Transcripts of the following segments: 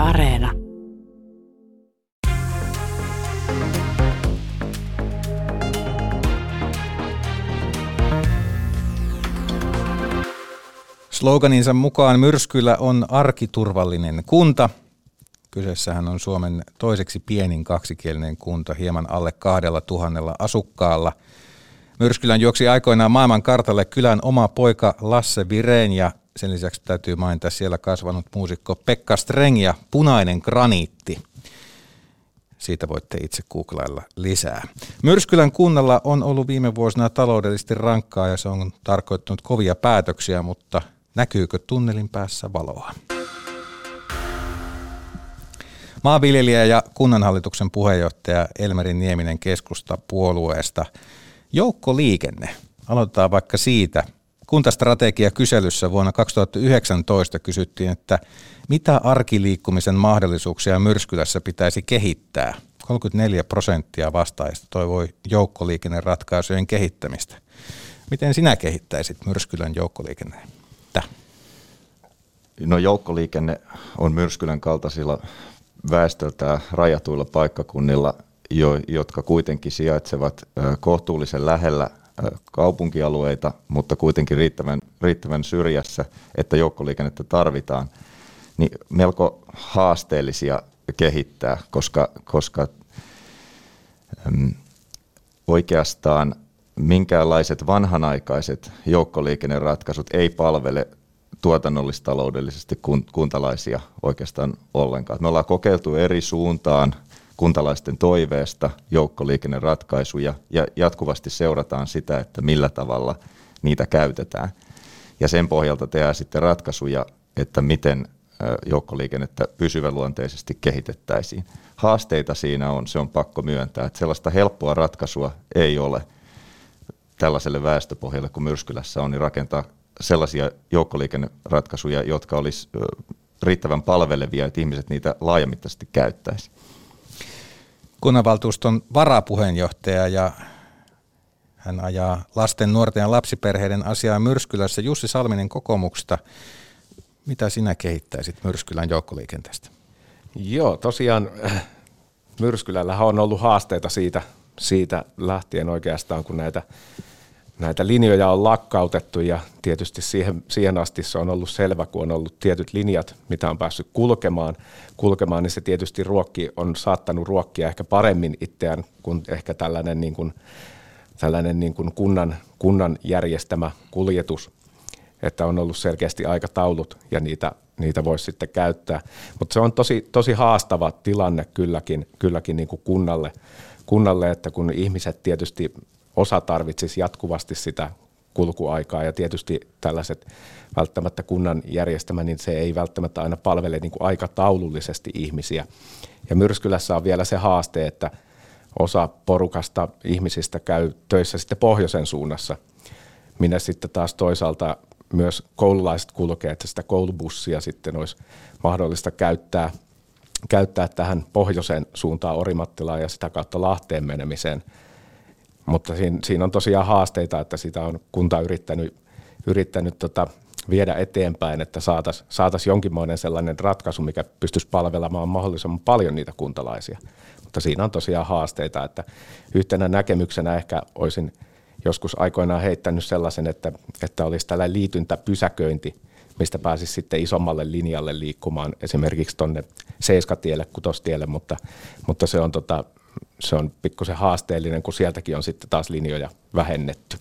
Areena. Sloganinsa mukaan Myrskylä on arkiturvallinen kunta. Kyseessähän on Suomen toiseksi pienin kaksikielinen kunta, hieman alle 2000 asukkaalla. Myrskylän juoksi aikoinaan maailman kartalle kylän oma poika Lasse Viren ja sen lisäksi täytyy mainita siellä kasvanut muusikko Pekka Streng ja Punainen graniitti. Siitä voitte itse googlailla lisää. Myrskylän kunnalla on ollut viime vuosina taloudellisesti rankkaa ja se on tarkoittanut kovia päätöksiä, mutta näkyykö tunnelin päässä valoa? Maanviljelijä ja kunnanhallituksen puheenjohtaja Elmeri Nieminen keskustapuolueesta. Joukkoliikenne. Aloitetaan vaikka siitä. Kuntastrategiakyselyssä vuonna 2019 kysyttiin, että mitä arkiliikkumisen mahdollisuuksia Myrskylässä pitäisi kehittää. 34% vastaajista toivoi joukkoliikenneratkaisujen kehittämistä. Miten sinä kehittäisit Myrskylän joukkoliikennettä? No joukkoliikenne on Myrskylän kaltaisilla väestöltään rajatuilla paikkakunnilla, jotka kuitenkin sijaitsevat kohtuullisen lähellä kaupunkialueita, mutta kuitenkin riittävän syrjässä, että joukkoliikennettä tarvitaan, niin melko haasteellisia kehittää, koska oikeastaan minkäänlaiset vanhanaikaiset joukkoliikenneratkaisut ei palvele tuotannollis-taloudellisesti kuntalaisia oikeastaan ollenkaan. Me ollaan kokeiltu eri suuntaan kuntalaisten toiveesta joukkoliikenneratkaisuja ja jatkuvasti seurataan sitä, että millä tavalla niitä käytetään. Ja sen pohjalta tehdään sitten ratkaisuja, että miten joukkoliikennettä pysyväluonteisesti kehitettäisiin. Haasteita siinä on, se on pakko myöntää, että sellaista helppoa ratkaisua ei ole tällaiselle väestöpohjalle kuin Myrskylässä on, niin rakentaa sellaisia joukkoliikenneratkaisuja, jotka olisi riittävän palvelevia, että ihmiset niitä laajamittaisesti käyttäisi. Kunnanvaltuuston varapuheenjohtaja ja hän ajaa lasten, nuorten ja lapsiperheiden asiaa Myrskylässä. Jussi Salminen kokoomuksesta. Mitä sinä kehittäisit Myrskylän joukkoliikenteestä? Joo, tosiaan Myrskylällähän on ollut haasteita siitä lähtien oikeastaan, kun näitä linjoja on lakkautettu ja tietysti siihen asti se on ollut selvä, kun on ollut tietyt linjat, mitä on päässyt kulkemaan, niin se tietysti on saattanut ruokkia ehkä paremmin itseään kuin ehkä tällainen niin kuin kunnan järjestämä kuljetus, että on ollut selkeästi aikataulut ja niitä voisi sitten käyttää, mutta se on tosi haastava tilanne kylläkin niin kuin kunnalle, että kun ihmiset tietysti osa tarvitsisi jatkuvasti sitä kulkuaikaa ja tietysti tällaiset välttämättä kunnan järjestämä, niin se ei välttämättä aina palvele niin kuin aikataulullisesti ihmisiä. Ja Myrskylässä on vielä se haaste, että osa porukasta ihmisistä käy töissä sitten pohjoisen suunnassa, minne sitten taas toisaalta myös koululaiset kulkee, että sitä koulubussia sitten olisi mahdollista käyttää tähän pohjoiseen suuntaan Orimattilaan ja sitä kautta Lahteen menemiseen. Mutta siinä on tosiaan haasteita, että sitä on kunta yrittänyt viedä eteenpäin, että saataisiin jonkinmoinen sellainen ratkaisu, mikä pystyisi palvelemaan mahdollisimman paljon niitä kuntalaisia. Mutta siinä on tosiaan haasteita, että yhtenä näkemyksenä ehkä olisin joskus aikoinaan heittänyt sellaisen, että olisi tällainen liityntäpysäköinti, mistä pääsisi sitten isommalle linjalle liikkumaan esimerkiksi tuonne Seiskatielle, Kutostielle, mutta se on pikkusen haasteellinen, kun sieltäkin on sitten taas linjoja vähennetty.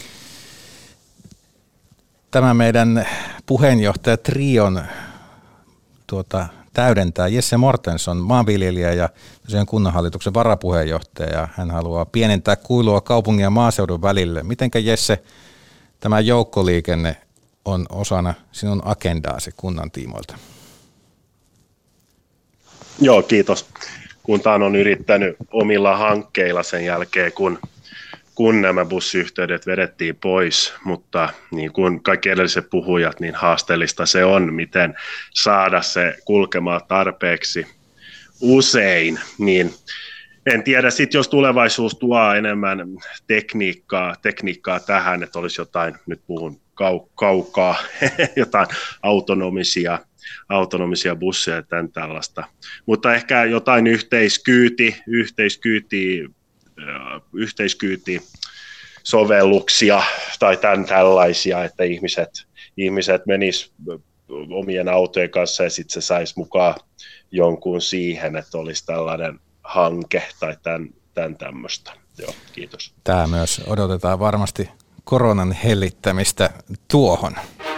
Tämä meidän puheenjohtaja Trion täydentää Jesse Mortenson, maanviljelijä ja tosiaan kunnanhallituksen varapuheenjohtaja. Hän haluaa pienentää kuilua kaupungin ja maaseudun välille. Mitenkä Jesse, tämä joukkoliikenne on osana sinun agendaasi kunnan tiimoilta? Joo, kiitos. Kunta on yrittänyt omilla hankkeilla sen jälkeen, kun nämä bussiyhteydet vedettiin pois, mutta niin kuin kaikki edelliset puhujat, niin haasteellista se on, miten saada se kulkemaan tarpeeksi usein. Niin en tiedä, sitten jos tulevaisuus tuo enemmän tekniikkaa tähän, että olisi jotain, nyt puhun kaukaa, jotain autonomisia autonomisia busseja ja tämän tällaista. Mutta ehkä jotain yhteiskyyti-sovelluksia tai tämän tällaisia, että ihmiset menis omien autojen kanssa ja sitten se saisi mukaan jonkun siihen, että olisi tällainen hanke tai tämän tämmöistä. Joo, kiitos. Tämä myös odotetaan varmasti koronan hellittämistä tuohon.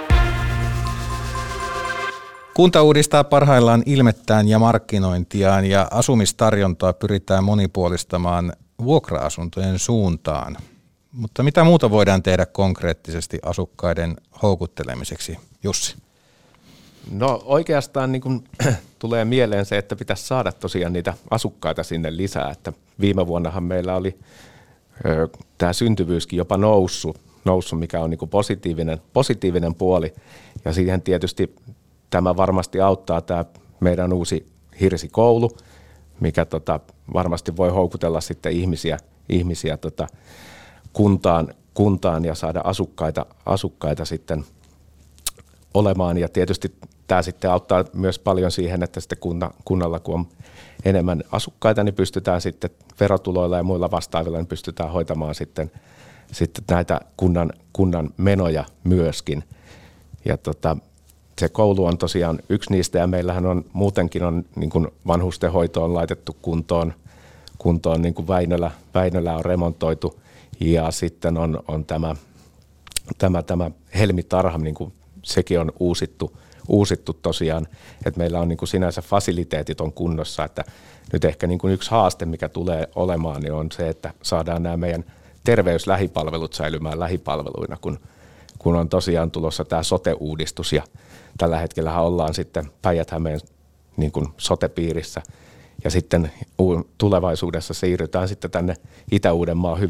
Kunta uudistaa parhaillaan ilmettään ja markkinointiaan ja asumistarjontaa pyritään monipuolistamaan vuokra-asuntojen suuntaan. Mutta mitä muuta voidaan tehdä konkreettisesti asukkaiden houkuttelemiseksi, Jussi? No oikeastaan niin kun tulee mieleen se, että pitäisi saada tosiaan niitä asukkaita sinne lisää. Että viime vuonnahan meillä oli tämä syntyvyyskin jopa noussut, mikä on niin kuin positiivinen puoli. Ja siihen tietysti tämä varmasti auttaa tämä meidän uusi hirsikoulu, mikä varmasti voi houkutella sitten ihmisiä kuntaan ja saada asukkaita sitten olemaan. Ja tietysti tämä sitten auttaa myös paljon siihen, että sitten kunnalla, kun on enemmän asukkaita, niin pystytään sitten verotuloilla ja muilla vastaavilla, niin pystytään hoitamaan sitten näitä kunnan menoja myöskin. Ja se koulu on tosiaan yksi niistä, ja meillähän on muutenkin niin kuin vanhustenhoito on laitettu kuntoon niin kuin Väinölä on remontoitu, ja sitten on tämä Helmi-tarha, niin kuin sekin on uusittu tosiaan, että meillä on niin kuin sinänsä fasiliteetit on kunnossa, että nyt ehkä niin kuin yksi haaste, mikä tulee olemaan, niin on se, että saadaan nämä meidän terveyslähipalvelut säilymään lähipalveluina, kun on tosiaan tulossa tämä sote-uudistus, ja tällä hetkellähän ollaan sitten Päijät-Hämeen niin kuin sote-piirissä, ja sitten tulevaisuudessa siirrytään sitten tänne Itä-Uudenmaan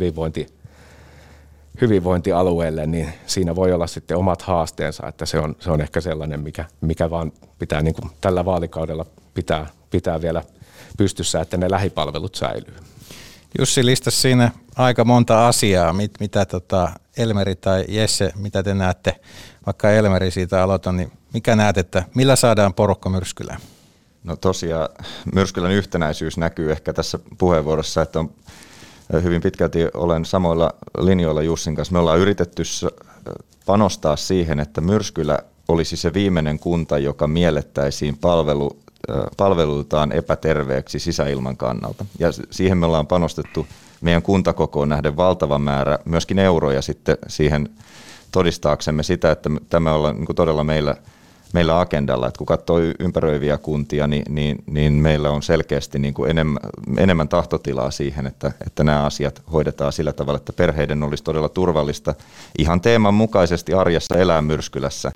hyvinvointialueelle, niin siinä voi olla sitten omat haasteensa, että se on ehkä sellainen, mikä vaan pitää niin kuin tällä vaalikaudella pitää vielä pystyssä, että ne lähipalvelut säilyy. Jussi listasi siinä aika monta asiaa, mitä Elmeri tai Jesse, mitä te näette, vaikka Elmeri siitä aloitan, niin mikä näet, että millä saadaan porukka Myrskylään? No tosiaan Myrskylän yhtenäisyys näkyy ehkä tässä puheenvuorossa, että on hyvin pitkälti olen samoilla linjoilla Jussin kanssa. Me ollaan yritetty panostaa siihen, että Myrskylä olisi se viimeinen kunta, joka miellettäisiin palveluiltaan epäterveeksi sisäilman kannalta. Ja siihen me ollaan panostettu meidän kuntakokoon nähden valtava määrä myöskin euroja sitten siihen todistaaksemme sitä, että tämä on niin kuin todella meillä agendalla, että kun katsoo ympäröiviä kuntia, niin meillä on selkeästi niin kuin enemmän tahtotilaa siihen, että nämä asiat hoidetaan sillä tavalla, että perheiden olisi todella turvallista ihan teeman mukaisesti arjessa elää Myrskylässä.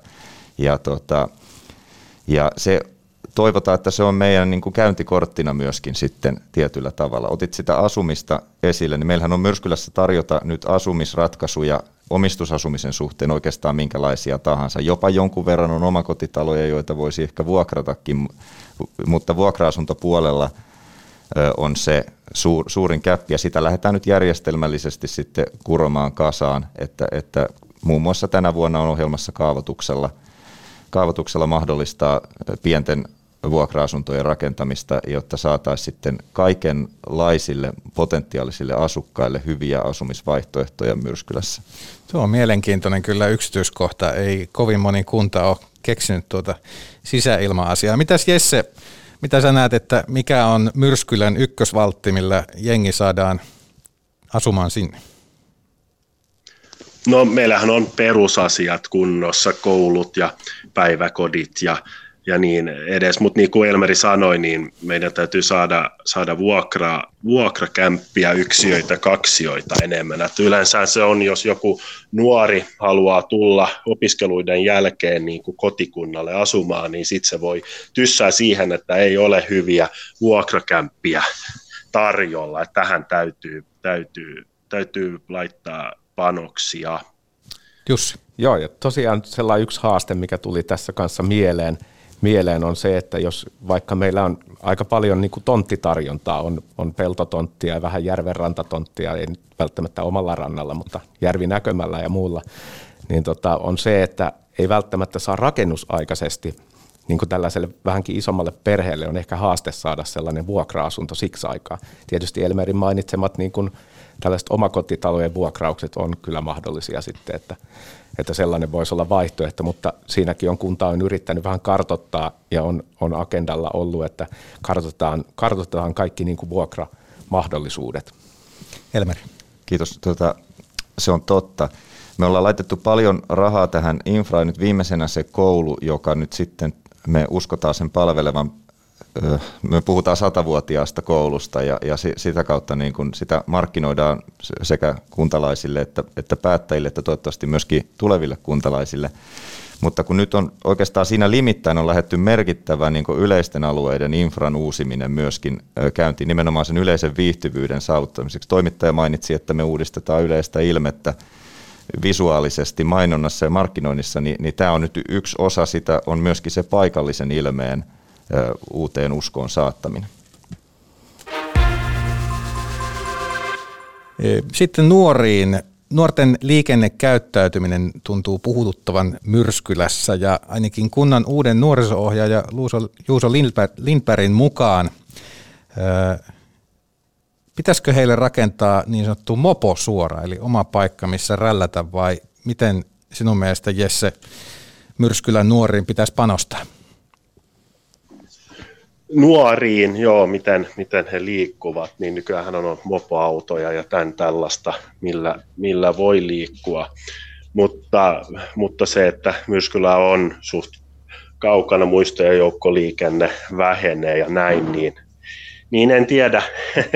Ja se toivotaan, että se on meidän niin kuin käyntikorttina myöskin sitten tietyllä tavalla. Otit sitä asumista esille, niin meillähän on Myrskylässä tarjota nyt asumisratkaisuja omistusasumisen suhteen oikeastaan minkälaisia tahansa. Jopa jonkun verran on omakotitaloja, joita voisi ehkä vuokratakin, mutta vuokra-asuntopuolella on se suurin käppi, ja sitä lähdetään nyt järjestelmällisesti sitten kuromaan kasaan, että muun muassa tänä vuonna on ohjelmassa kaavoituksella mahdollistaa pienten vuokra-asuntojen rakentamista, jotta saataisiin sitten kaikenlaisille potentiaalisille asukkaille hyviä asumisvaihtoehtoja Myrskylässä. Tuo on mielenkiintoinen kyllä yksityiskohta. Ei kovin moni kunta ole keksinyt tuota sisäilma-asiaa. Mitäs Jesse, mitä sä näet, että mikä on Myrskylän ykkösvaltti, millä jengi saadaan asumaan sinne? No meillähän on perusasiat kunnossa, koulut ja päiväkodit ja niin edes, mutta niin kuin Elmeri sanoi, niin meidän täytyy saada vuokrakämppiä, yksiöitä, kaksioita enemmän. Että yleensä se on, jos joku nuori haluaa tulla opiskeluiden jälkeen niin kuin kotikunnalle asumaan, niin sitten se voi tyssää siihen, että ei ole hyviä vuokrakämppiä tarjolla. Että tähän täytyy laittaa panoksia. Jussi. Joo, ja tosiaan sellainen yksi haaste, mikä tuli tässä kanssa mieleen on se, että jos vaikka meillä on aika paljon niin kuin tonttitarjontaa, on peltotonttia ja vähän järvenrantatonttia, ei nyt välttämättä omalla rannalla, mutta järvinäkömällä ja muulla, niin on se, että ei välttämättä saa rakennusaikaisesti niin kuin tällaiselle vähänkin isommalle perheelle on ehkä haaste saada sellainen vuokra-asunto siksi aikaa. Tietysti Elmerin mainitsemat niin kuin tällaiset omakotitalojen vuokraukset on kyllä mahdollisia sitten, että sellainen voisi olla vaihtoehto, mutta siinäkin kunta on yrittänyt vähän kartoittaa ja on agendalla ollut, että kartoitetaan kaikki niin kuin vuokramahdollisuudet. Elmeri. Kiitos. Se on totta. Me ollaan laitettu paljon rahaa tähän infraan, nyt viimeisenä se koulu, joka nyt sitten me uskotaan sen palvelevan. Me puhutaan 100-vuotiaasta koulusta ja sitä kautta niin kun sitä markkinoidaan sekä kuntalaisille että päättäjille, että toivottavasti myöskin tuleville kuntalaisille. Mutta kun nyt on oikeastaan siinä limittäin on lähdetty merkittävä niin kun yleisten alueiden infran uusiminen myöskin käyntiin nimenomaan sen yleisen viihtyvyyden saavuttamiseksi. Toimittaja mainitsi, että me uudistetaan yleistä ilmettä visuaalisesti mainonnassa ja markkinoinnissa, niin tämä on nyt yksi osa sitä, on myöskin se paikallisen ilmeen uuteen uskoon saattaminen. Sitten nuoriin. Nuorten liikennekäyttäytyminen tuntuu puhututtavan Myrskylässä ja ainakin kunnan uuden nuoriso-ohjaaja Juuso Lindbergin mukaan pitäisikö heille rakentaa niin sanottu moposuora, eli oma paikka, missä rällätä, vai miten sinun mielestä, Jesse, Myrskylän nuoriin pitäisi panostaa? Nuoriin, joo, miten he liikkuvat, niin nykyään on mopoautoja ja tällaista, millä voi liikkua, mutta se, että Myrskylä on suht kaukana muisto- ja joukkoliikenne vähenee ja näin, niin en tiedä,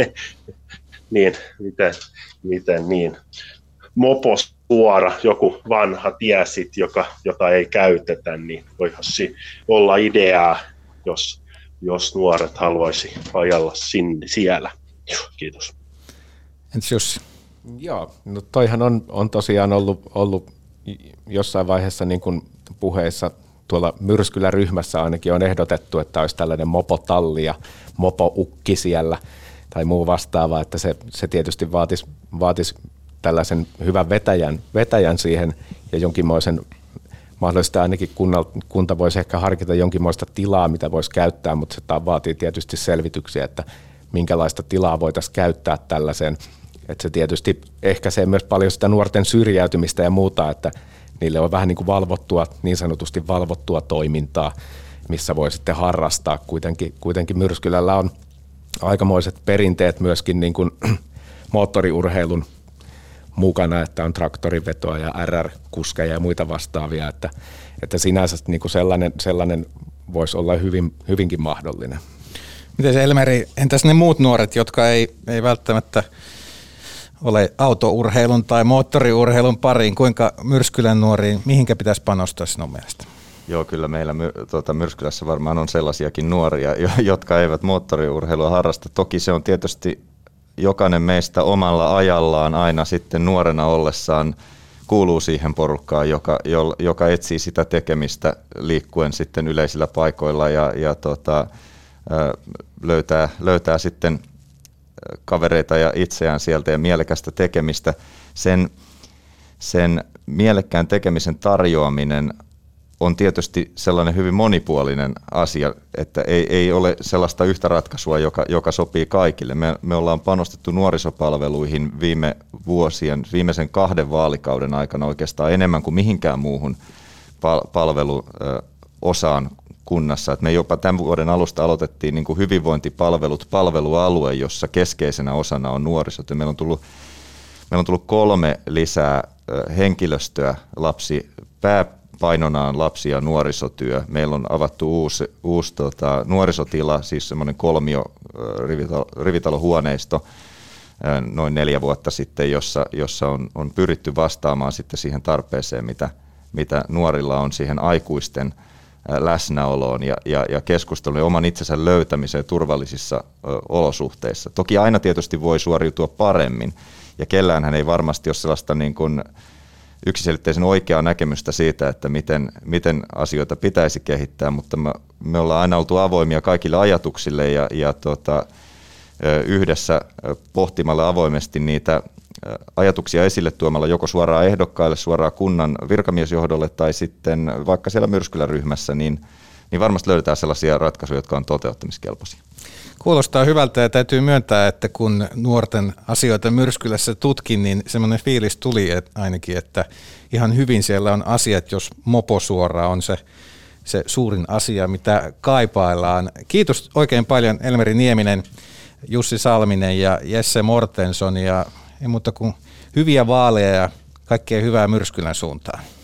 niin miten niin. Moposuora, joku vanha tie sit, jota ei käytetä, niin voihan olla ideaa, jos nuoret haluaisi ajalla siellä. Kiitos. Entäs Jussi? Joo, no toihan on tosiaan ollut jossain vaiheessa niin kuin puheissa tuolla Myrskylä-ryhmässä ainakin on ehdotettu, että olisi tällainen mopotalli ja mopoukki siellä tai muu vastaava, että se tietysti vaatisi tällaisen hyvän vetäjän siihen ja jonkinmoisen, mahdollisesti ainakin kunta voisi ehkä harkita jonkinmoista tilaa, mitä voisi käyttää, mutta se vaatii tietysti selvityksiä, että minkälaista tilaa voitaisiin käyttää tällaiseen. Että se tietysti ehkäisee myös paljon sitä nuorten syrjäytymistä ja muuta, että niille on vähän niin kuin niin sanotusti valvottua toimintaa, missä voi sitten harrastaa. Kuitenkin Myrskylällä on aikamoiset perinteet myöskin niin kuin moottoriurheilun mukana, että on traktorivetoa ja RR-kuskeja ja muita vastaavia, että sinänsä niin kuin sellainen voisi olla hyvinkin mahdollinen. Miten se, Elmeri, entäs ne muut nuoret, jotka ei välttämättä ole autourheilun tai moottoriurheilun pariin, kuinka Myrskylän nuoriin, mihinkä pitäisi panostaa sinun mielestä? Joo, kyllä meillä Myrskylässä varmaan on sellaisiakin nuoria, jotka eivät moottoriurheilua harrasta. Toki se on tietysti jokainen meistä omalla ajallaan aina sitten nuorena ollessaan kuuluu siihen porukkaan, joka etsii sitä tekemistä liikkuen sitten yleisillä paikoilla ja löytää sitten kavereita ja itseään sieltä ja mielekästä tekemistä. Sen mielekkään tekemisen tarjoaminen on tietysti sellainen hyvin monipuolinen asia, että ei ole sellaista yhtä ratkaisua, joka sopii kaikille. Me ollaan panostettu nuorisopalveluihin viimeisen 2 vaalikauden aikana oikeastaan enemmän kuin mihinkään muuhun palveluosaan kunnassa. Et me jopa tämän vuoden alusta aloitettiin niin kuin hyvinvointipalvelut, palvelualue, jossa keskeisenä osana on nuorisot. Meillä on tullut 3 lisää henkilöstöä pääpainonaan lapsi- ja nuorisotyö. Meillä on avattu uusi nuorisotila, siis semmoinen 3 rivitalohuoneisto noin 4 vuotta sitten, jossa on pyritty vastaamaan sitten siihen tarpeeseen, mitä nuorilla on siihen aikuisten läsnäoloon ja keskusteluun ja oman itsensä löytämiseen turvallisissa olosuhteissa. Toki aina tietysti voi suoriutua paremmin ja kelläänhän ei varmasti ole sellaista niin kuin yksiselitteisen oikeaa näkemystä siitä, että miten asioita pitäisi kehittää, mutta me ollaan aina oltu avoimia kaikille ajatuksille ja yhdessä pohtimalla avoimesti niitä ajatuksia esille tuomalla joko suoraan ehdokkaille, suoraan kunnan virkamiesjohdolle tai sitten vaikka siellä Myrskylä-ryhmässä, niin niin varmasti löydetään sellaisia ratkaisuja, jotka on toteuttamiskelpoisia. Kuulostaa hyvältä ja täytyy myöntää, että kun nuorten asioita Myrskylässä tutkin, niin semmoinen fiilis tuli ainakin, että ihan hyvin siellä on asiat, jos moposuora on se suurin asia, mitä kaipaillaan. Kiitos oikein paljon Elmeri Nieminen, Jussi Salminen ja Jesse Mortenson ja ei muuta kuin hyviä vaaleja ja kaikkea hyvää Myrskylän suuntaan.